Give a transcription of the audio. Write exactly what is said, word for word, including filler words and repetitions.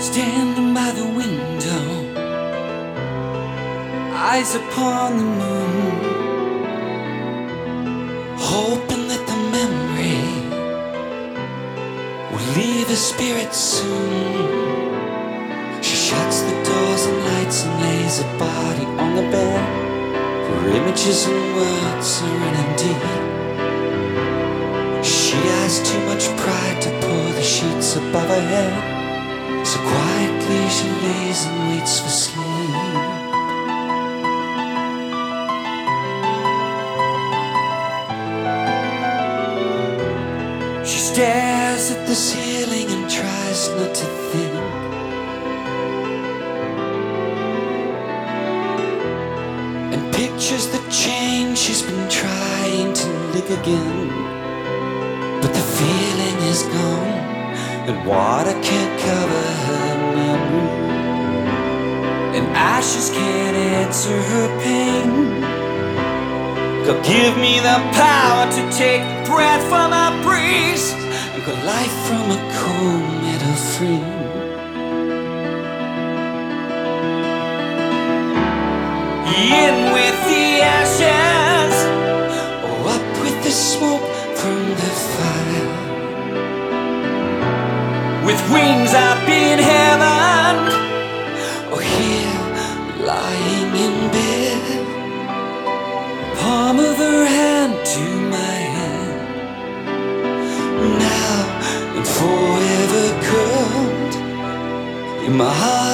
Standing by the window, eyes upon the moon, hoping that the memory will leave her spirit soon. She shuts the doors and lights and lays her body on the bed. Her images and words are in deep. She has too much pride to pull the sheets above her head, so quietly she lays and waits for sleep. She stares at the ceiling and tries not to think. And pictures the change she's been trying to live again. But the feeling is gone, and water can't cover her memory, and ashes can't answer her pain. God, give me the power to take breath from her breeze, and cut life from a cold metal frame. In with the ashes, or up with the smoke from the fire. With wings up in heaven, or here lying in bed, palm of her hand to my hand, now and forever cold in my heart.